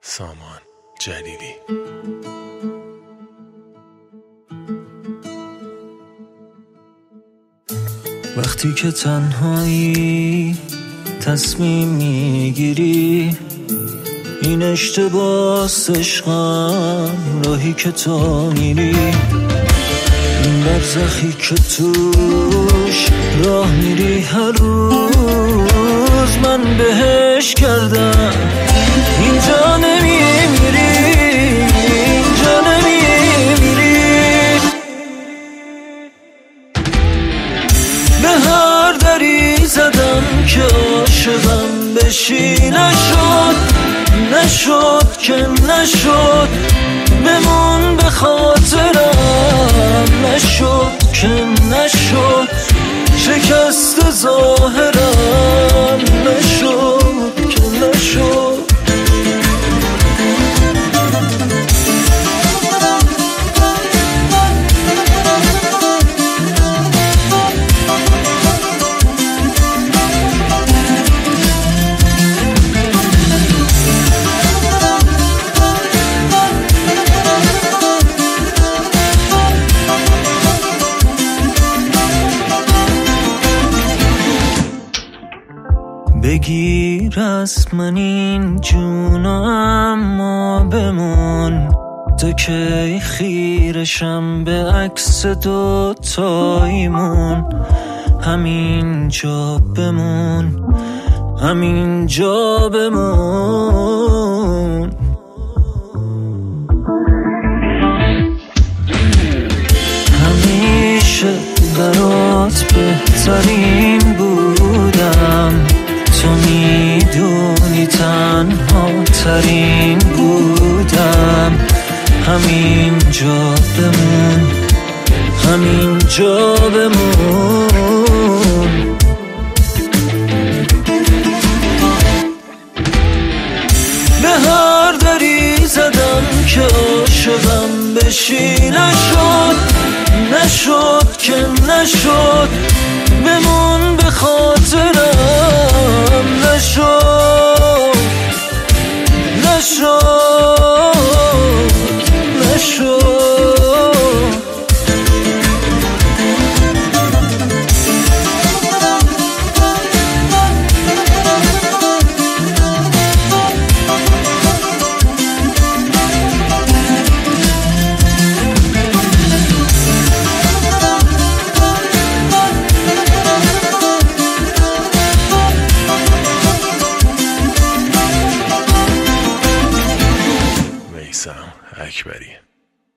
سامان جلیلی. وقتی که تنهایی تصمیم میگیری این اشتباس عشقم، راهی که تو میری، این برزخی که توش راه میری هر روز من بهش کردم. اینجا نمیمیری، اینجا نمیمیری. به هر دری زدم که عاشقم بشی، نشد که نشد، بمون به خاطرم. نشد که نشد، شکست ظاهرم. نشد که نشد. بگیر از من این جونو، اما بمون تا که خیرشم به عکس دوتاییمون. همین جا بمون، همین جا بمون. همیشه برات بهترین بودم، تو میدونی تنها ترین بودم. همین جا بمون، همین جا بمون. به هر دری زدم که عاشقم بشی، نشد که نشد، بمون به خاطرم. نشد میثم اکبری.